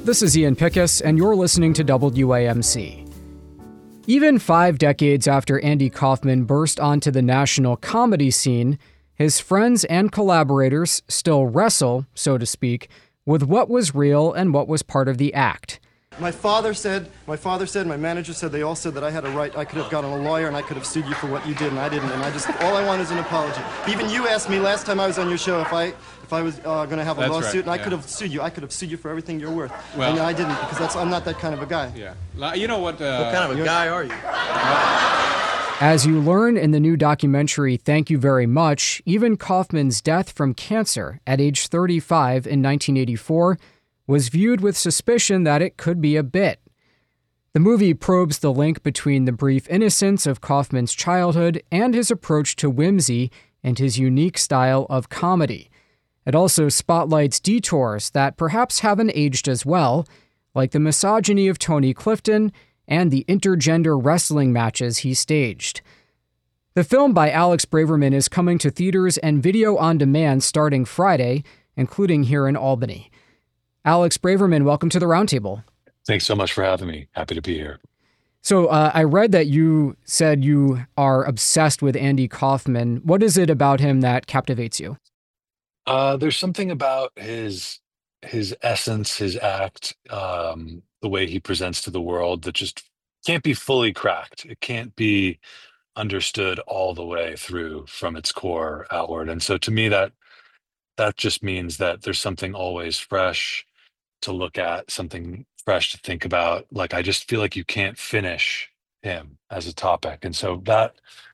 This is Ian Pickus, and you're listening to WAMC. Even 5 decades after Andy Kaufman burst onto the national comedy scene, his friends and collaborators still wrestle, so to speak, with what was real and what was part of the act. My father said, my manager said, they all said that I had a right, I could have gotten a lawyer and I could have sued you for what you did, and I didn't, and all I want is an apology. Even you asked me last time I was on your show if I was going to have a lawsuit, and I could have sued you. I could have sued you for everything you're worth. Well, and I didn't, because I'm not that kind of a guy. Yeah. You know what kind of a guy are you? As you learn in the new documentary, Thank You Very Much, even Kaufman's death from cancer at age 35 in 1984 was viewed with suspicion that it could be a bit. The movie probes the link between the brief innocence of Kaufman's childhood and his approach to whimsy and his unique style of comedy. It also spotlights detours that perhaps haven't aged as well, like the misogyny of Tony Clifton and the intergender wrestling matches he staged. The film by Alex Braverman is coming to theaters and video on demand starting Friday, including here in Albany. Alex Braverman, welcome to the Roundtable. Thanks so much for having me. Happy to be here. So I read that you said you are obsessed with Andy Kaufman. What is it about him that captivates you? There's something about his essence, his act, the way he presents to the world that just can't be fully cracked. It can't be understood all the way through from its core outward. And so to me, that just means that there's something always fresh to look at, something fresh to think about. Like, I just feel like you can't finish him as a topic. And so that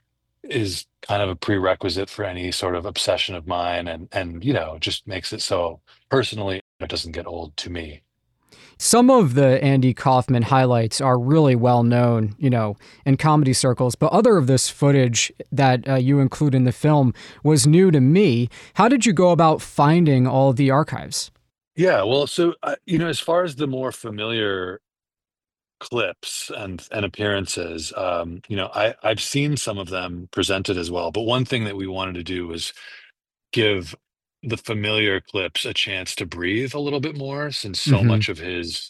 is kind of a prerequisite for any sort of obsession of mine, and just makes it so personally it doesn't get old to me. Some of the Andy Kaufman highlights are really well known, in comedy circles, but other of this footage that you include in the film was new to me. How did you go about finding all of the archives? Yeah, well, so as far as the more familiar clips and appearances, I've seen some of them presented as well. But one thing that we wanted to do was give the familiar clips a chance to breathe a little bit more, since so much of his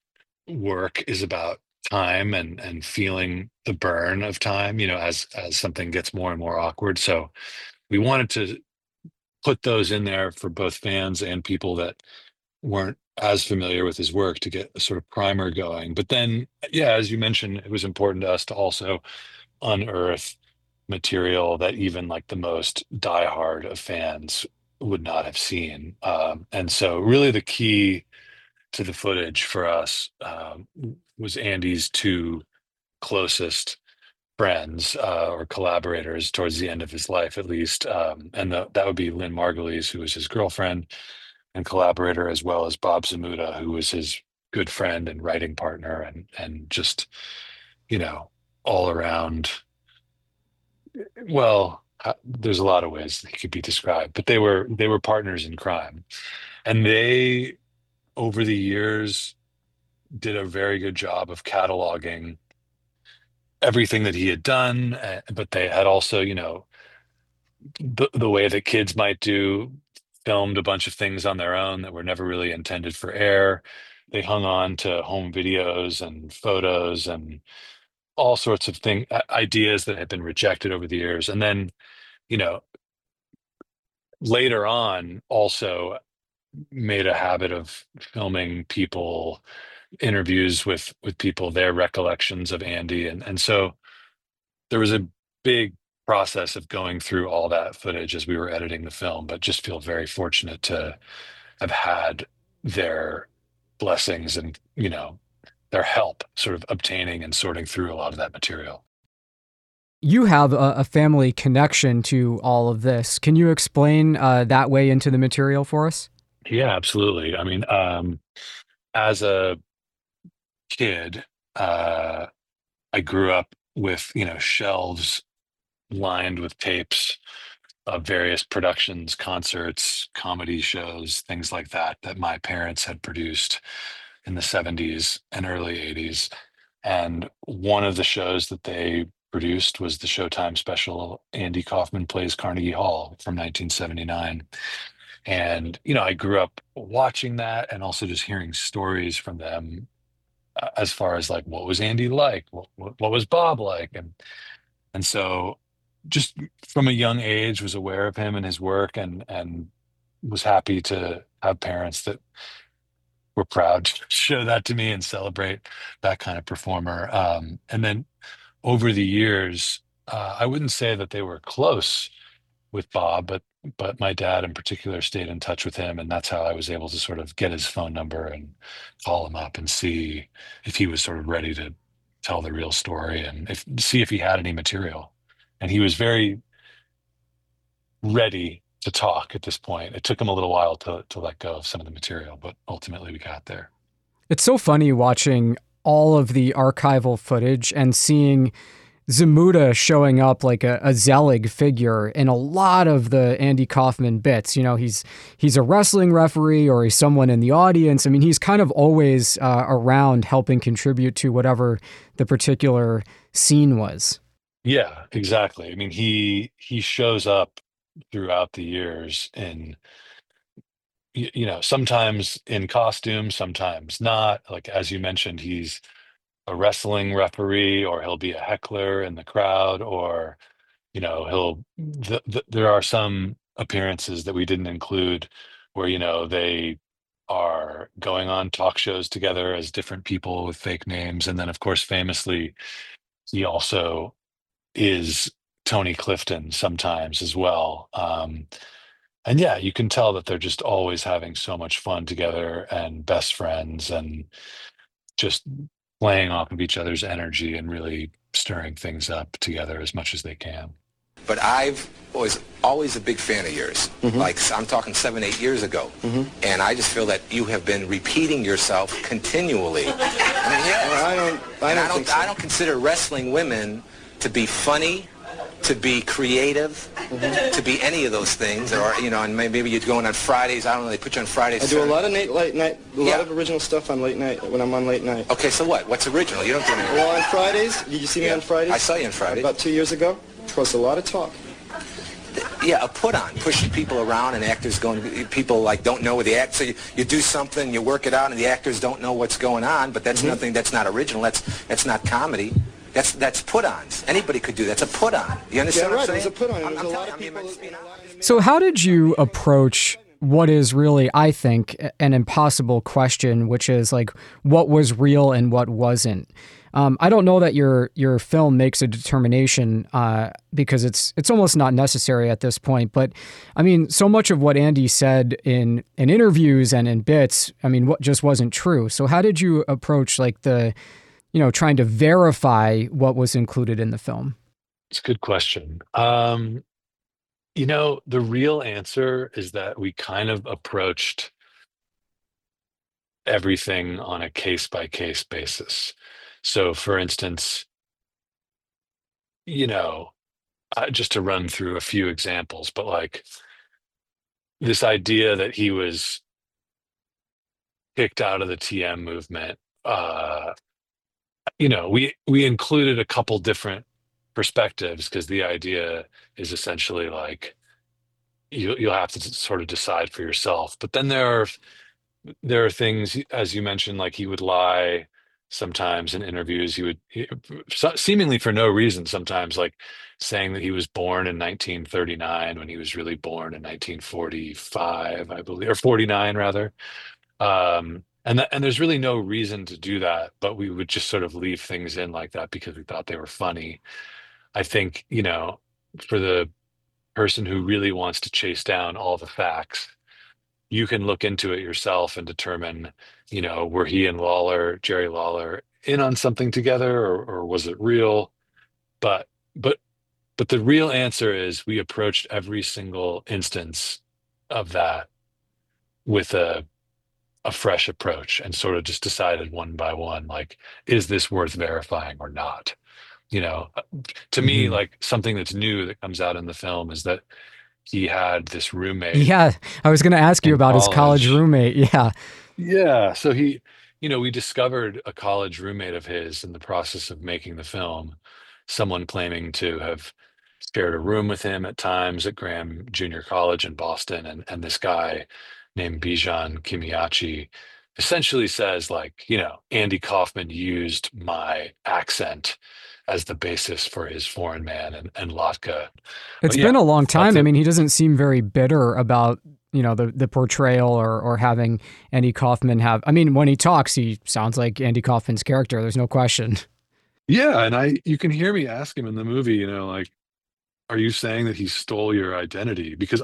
work is about time and feeling the burn of time, as something gets more and more awkward. So we wanted to put those in there for both fans and people that weren't as familiar with his work to get a sort of primer going. But then, as you mentioned, it was important to us to also unearth material that even like the most diehard of fans would not have seen. And so really the key to the footage for us was Andy's 2 closest friends or collaborators towards the end of his life, at least. And that would be Lynn Margulies, who was his girlfriend and collaborator, as well as Bob Zamuda, who was his good friend and writing partner, and just, all around. Well, there's a lot of ways they could be described, but they were partners in crime, and they, over the years, did a very good job of cataloging everything that he had done. But they had also, the way that kids might do, filmed a bunch of things on their own that were never really intended for air. They hung on to home videos and photos and all sorts of ideas that had been rejected over the years. And then, later on also made a habit of filming people, interviews with people, their recollections of Andy. And so there was a big process of going through all that footage as we were editing the film, but just feel very fortunate to have had their blessings and, their help sort of obtaining and sorting through a lot of that material. You have a family connection to all of this. Can you explain that way into the material for us? Yeah, absolutely. I mean, as a kid, I grew up with, shelves lined with tapes of various productions, concerts, comedy shows, things like that my parents had produced in the 70s and early 80s. And one of the shows that they produced was the Showtime special Andy Kaufman Plays Carnegie Hall from 1979. And, I grew up watching that and also just hearing stories from them, as far as like what was Andy like, what was Bob like, and so just from a young age was aware of him and his work, and was happy to have parents that were proud to show that to me and celebrate that kind of performer. And then over the years, I wouldn't say that they were close with Bob, but my dad in particular stayed in touch with him, and that's how I was able to sort of get his phone number and call him up and see if he was sort of ready to tell the real story, and see if he had any material. And he was very ready to talk at this point. It took him a little while to let go of some of the material, but ultimately we got there. It's so funny watching all of the archival footage and seeing Zamuda showing up like a Zelig figure in a lot of the Andy Kaufman bits. He's a wrestling referee, or he's someone in the audience. I mean, he's kind of always around helping contribute to whatever the particular scene was. Yeah, exactly. I mean, he shows up throughout the years in, sometimes in costume, sometimes not. Like as you mentioned, he's a wrestling referee, or he'll be a heckler in the crowd, or there are some appearances that we didn't include where they are going on talk shows together as different people with fake names, and then of course famously he also is Tony Clifton sometimes as well. And yeah, you can tell that they're just always having so much fun together and best friends, and just playing off of each other's energy and really stirring things up together as much as they can. But I've was always a big fan of yours. Like I'm talking 7-8 years ago, and I just feel that you have been repeating yourself continually. I mean, yes. I don't consider wrestling women to be funny, to be creative, to be any of those things, or and maybe you're going on Fridays. I don't know. They put you on Fridays. I do a lot of late night, a lot of original stuff on late night when I'm on late night. Okay, so what? What's original? You don't do anything. Well, on Fridays, did you see me on Fridays? I saw you on Fridays. About 2 years ago. It was a lot of talk. Yeah, a put on, pushing people around, and actors people like don't know where the act. So you do something, you work it out, and the actors don't know what's going on. But that's nothing. That's not original. That's not comedy. That's put-ons. Anybody could do that. That's a put-on. You understand what I'm saying? It was a put-on. It was a lot of people. So how did you approach what is really, I think, an impossible question, which is like what was real and what wasn't? I don't know that your film makes a determination because it's almost not necessary at this point. But I mean, so much of what Andy said in interviews and in bits, I mean, what just wasn't true. So how did you approach like trying to verify what was included in the film? It's a good question. The real answer is that we kind of approached everything on a case-by-case basis. So, for instance, just to run through a few examples, but like this idea that he was kicked out of the TM movement, we included a couple different perspectives, because the idea is essentially like you'll have to sort of decide for yourself. But then there are things, as you mentioned, like he would lie sometimes in interviews. Seemingly for no reason, sometimes, like saying that he was born in 1939 when he was really born in 1945, I believe, or 49 rather. And there's really no reason to do that, but we would just sort of leave things in like that because we thought they were funny. I think, for the person who really wants to chase down all the facts, you can look into it yourself and determine, were he and Jerry Lawler, in on something together, or was it real? But the real answer is we approached every single instance of that with a fresh approach, and sort of just decided one by one, like, is this worth verifying or not? To me, like something that's new that comes out in the film is that he had this roommate. Yeah, I was going to ask you about his college roommate. Yeah. Yeah. So we discovered a college roommate of his in the process of making the film, someone claiming to have shared a room with him at times at Graham Junior College in Boston, and this guy named Bijan Kimiachi essentially says, like, Andy Kaufman used my accent as the basis for his Foreign Man and Latka. It's But been yeah, a long that's time. I mean, he doesn't seem very bitter about, the portrayal or having Andy Kaufman have. I mean, when he talks, he sounds like Andy Kaufman's character. There's no question. Yeah, and you can hear me ask him in the movie, like, are you saying that he stole your identity? Because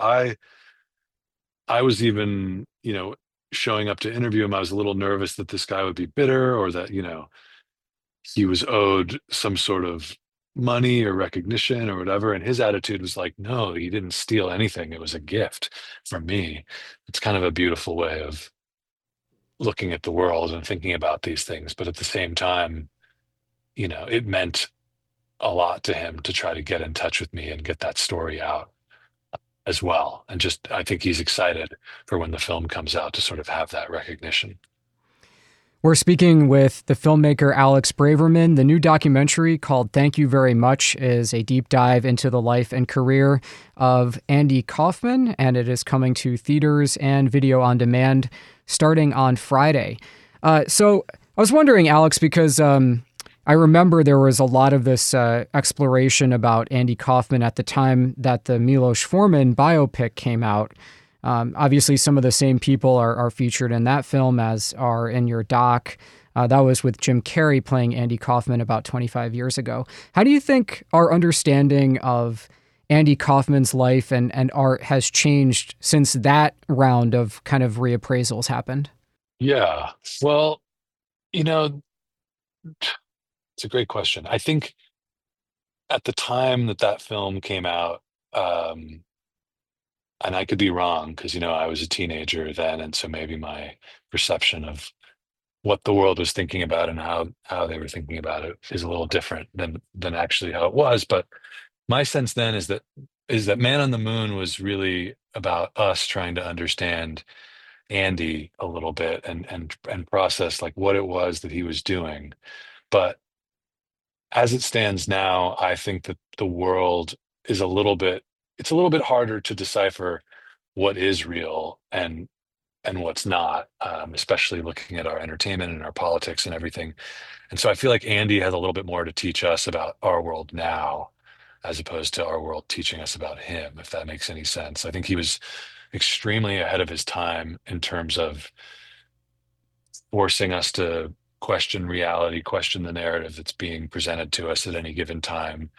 I was even, showing up to interview him, I was a little nervous that this guy would be bitter or that, he was owed some sort of money or recognition or whatever. And his attitude was like, no, he didn't steal anything. It was a gift from me. It's kind of a beautiful way of looking at the world and thinking about these things. But at the same time, it meant a lot to him to try to get in touch with me and get that story out as well. And just, I think he's excited for when the film comes out to sort of have that recognition. We're speaking with the filmmaker Alex Braverman. The new documentary called Thank You Very Much is a deep dive into the life and career of Andy Kaufman, and it is coming to theaters and video on demand starting on Friday. So I was wondering, Alex, because I remember there was a lot of this exploration about Andy Kaufman at the time that the Milos Forman biopic came out. Obviously, some of the same people are featured in that film as are in your doc. That was with Jim Carrey playing Andy Kaufman about 25 years ago. How do you think our understanding of Andy Kaufman's life and art has changed since that round of kind of reappraisals happened? Yeah. Well, you know, it's a great question. I think at the time that film came out, and I could be wrong because, I was a teenager then. And so maybe my perception of what the world was thinking about and how they were thinking about it is a little different than actually how it was. But my sense then is that Man on the Moon was really about us trying to understand Andy a little bit and process like what it was that he was doing. But as it stands now, I think that the world is it's a little bit harder to decipher what is real and what's not, especially looking at our entertainment and our politics and everything. And so I feel like Andy has a little bit more to teach us about our world now, as opposed to our world teaching us about him, if that makes any sense. I think he was extremely ahead of his time in terms of forcing us to question reality, question the narrative that's being presented to us at any given time.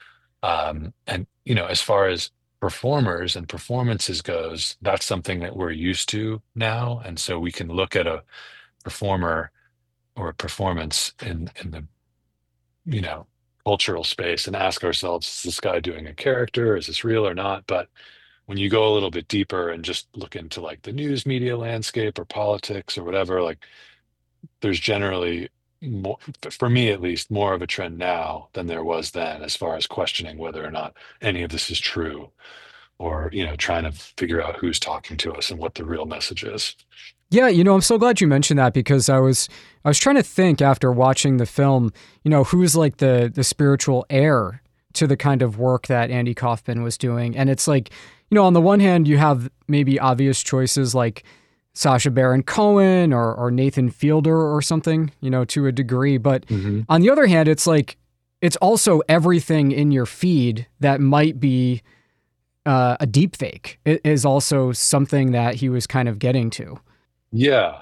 And as far as performers and performances goes, that's something that we're used to now, and so we can look at a performer or a performance in the you know cultural space and ask ourselves, is this guy doing a character? Is this real or not? But when you go a little bit deeper and just look into like the news media landscape or politics or whatever, like there's generally more, for me at least, more of a trend now than there was then, as far as questioning whether or not any of this is true, or trying to figure out who's talking to us and what the real message is. Yeah, I'm so glad you mentioned that because I was trying to think after watching the film, who's like the spiritual heir to the kind of work that Andy Kaufman was doing. And it's like, on the one hand, you have maybe obvious choices like Sacha Baron Cohen or Nathan Fielder or something, to a degree. But on the other hand, it's like, it's also everything in your feed that might be a deep fake. It is also something that he was kind of getting to. Yeah,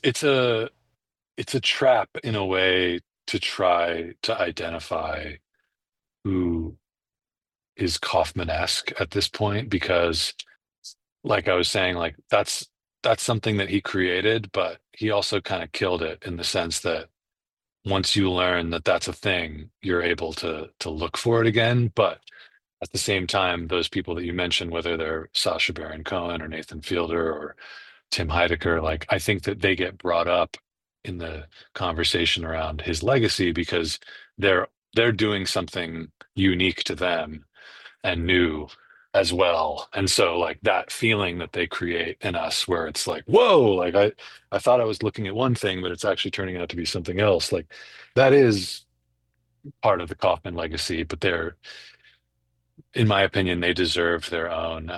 it's a trap in a way to try to identify who is Kaufman-esque at this point, because like I was saying, like that's something that he created, but he also kind of killed it in the sense that once you learn that that's a thing, you're able to look for it again. But at the same time, those people that you mentioned, whether they're Sacha Baron Cohen or Nathan Fielder or Tim Heidecker, like I think that they get brought up in the conversation around his legacy because they're doing something unique to them and new as well. And so like that feeling that they create in us where it's like, whoa, like I thought I was looking at one thing, but it's actually turning out to be something else. Like that is part of the Kaufman legacy, but in my opinion, they deserve their own,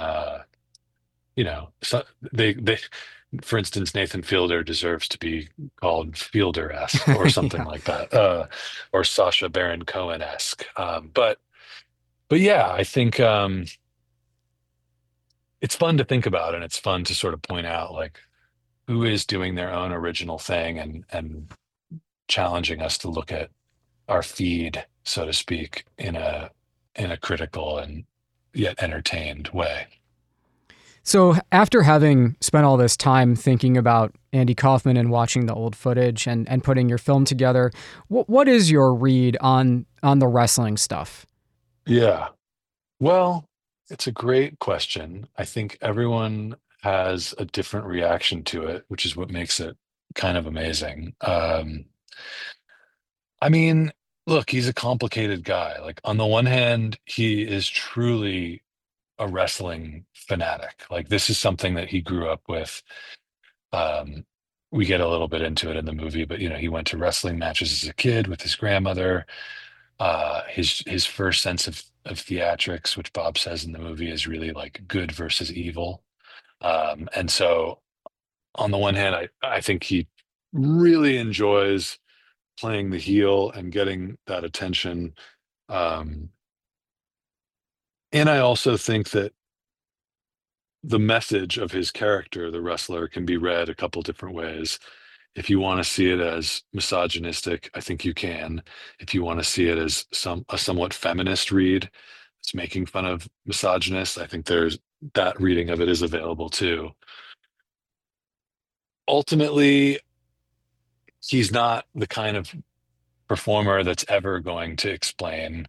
so they, for instance, Nathan Fielder deserves to be called Fielder-esque or something Yeah. like that, or Sacha Baron Cohen-esque. But yeah, I think it's fun to think about, and it's fun to sort of point out like who is doing their own original thing and challenging us to look at our feed, so to speak, in a critical and yet entertained way. So after having spent all this time thinking about Andy Kaufman and watching the old footage and putting your film together, what is your read on the wrestling stuff? Yeah. Well, it's a great question. I think everyone has a different reaction to it, which is what makes it kind of amazing. I mean, look, he's a complicated guy. Like, on the one hand, he is truly a wrestling fanatic. Like, this is something that he grew up with. Um, we get a little bit into it in the movie, but he went to wrestling matches as a kid with his grandmother. His first sense of theatrics, which Bob says in the movie, is really like good versus evil. And so on the one hand, I think he really enjoys playing the heel and getting that attention. And I also think that the message of his character, the wrestler, can be read a couple different ways. If you want to see it as misogynistic, I think you can. If you want to see it as a somewhat feminist read, it's making fun of misogynists, I think there's that reading of it is available too. Ultimately, he's not the kind of performer that's ever going to explain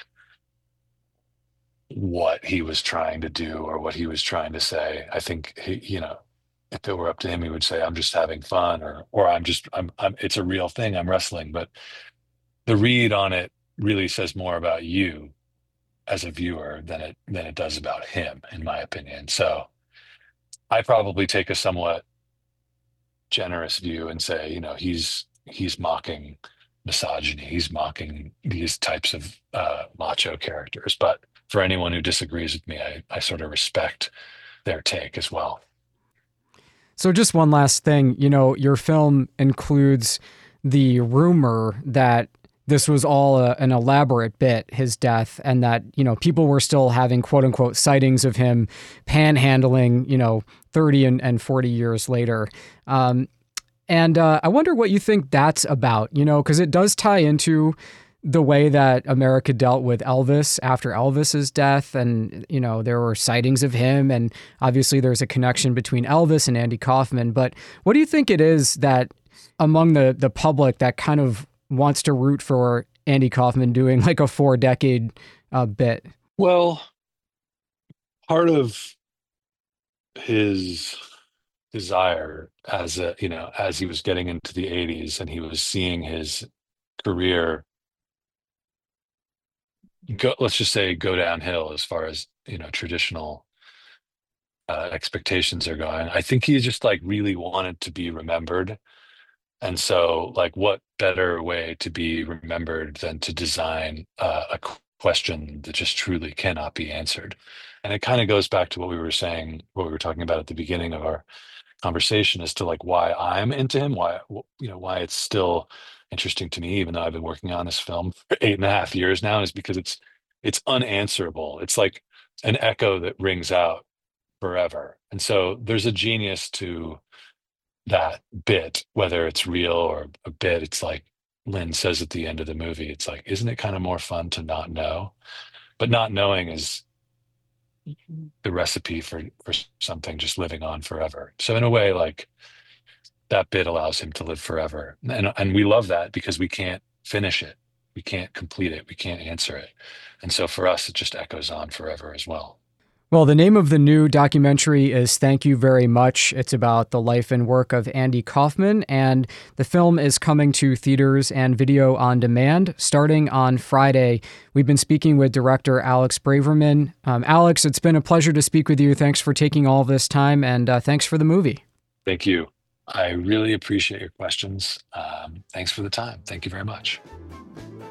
what he was trying to do or what he was trying to say. I think if it were up to him, he would say, "I'm just having fun," or I'm it's a real thing. I'm wrestling." But the read on it really says more about you as a viewer than it does about him, in my opinion. So I probably take a somewhat generous view and say, he's mocking misogyny. He's mocking these types of macho characters. But for anyone who disagrees with me, I sort of respect their take as well. So just one last thing, your film includes the rumor that this was all an elaborate bit, his death, and that, people were still having quote unquote sightings of him panhandling, 30 and 40 years later. And I wonder what you think that's about, because it does tie into the way that America dealt with Elvis after Elvis's death. And, there were sightings of him. And obviously there's a connection between Elvis and Andy Kaufman. But what do you think it is that among the public that kind of wants to root for Andy Kaufman doing like a 4-decade bit? Well, part of his desire as he was getting into the 80s and he was seeing his career let's just say go downhill as far as traditional expectations are going. I think he just like really wanted to be remembered, and so like what better way to be remembered than to design a question that just truly cannot be answered. And it kind of goes back to what we were talking about at the beginning of our conversation as to like why I'm into him, why it's still interesting to me, even though I've been working on this film for 8.5 years now, is because it's unanswerable. It's like an echo that rings out forever. And so there's a genius to that bit, whether it's real or a bit. It's like Lynn says at the end of the movie, it's like, isn't it kind of more fun to not know? But not knowing is the recipe for something just living on forever. So in a way, like that bit allows him to live forever. And we love that because we can't finish it. We can't complete it. We can't answer it. And so for us, it just echoes on forever as well. Well, the name of the new documentary is Thank You Very Much. It's about the life and work of Andy Kaufman, and the film is coming to theaters and video on demand starting on Friday. We've been speaking with director Alex Braverman. Alex, it's been a pleasure to speak with you. Thanks for taking all this time, and thanks for the movie. Thank you. I really appreciate your questions. Thanks for the time. Thank you very much.